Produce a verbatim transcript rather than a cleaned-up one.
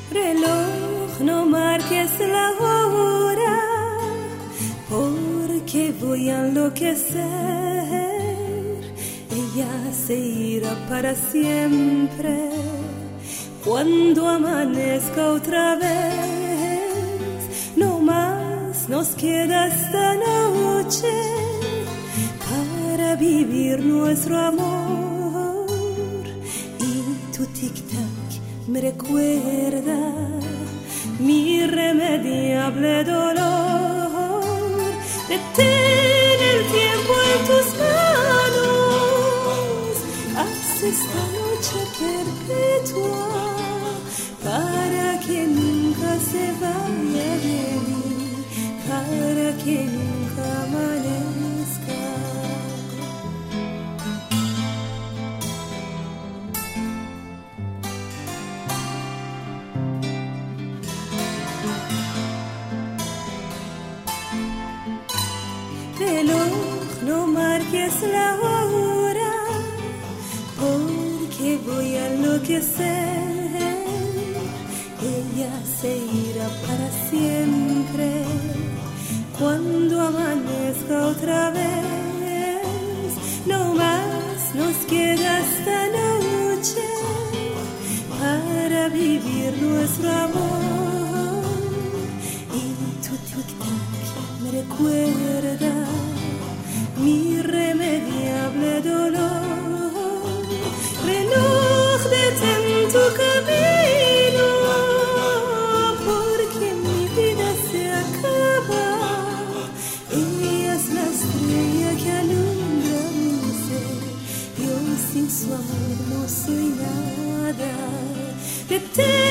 Reloj, no marques la hora, porque voy a enloquecer. Ella se irá para siempre cuando amanezca otra vez. No más nos queda esta noche para vivir nuestro amor. Y tu tic-tac me recuerda mi irremediable dolor. Detén el tiempo en tus manos, haz esta noche perpetua para que nunca se vaya de mí, para que nunca amanezca. Reloj, no marques la hora, porque voy a enloquecer. Ella se irá para siempre cuando amanezca otra vez. No más nos queda esta noche para vivir nuestro amor. Y tu tic-tac me recuerda mi irremediable dolor. Reloj, detén tu camino, porque mi vida se acaba. Ella es la estrella que alumbra mi ser, yo sin su amor no soy nada. Detén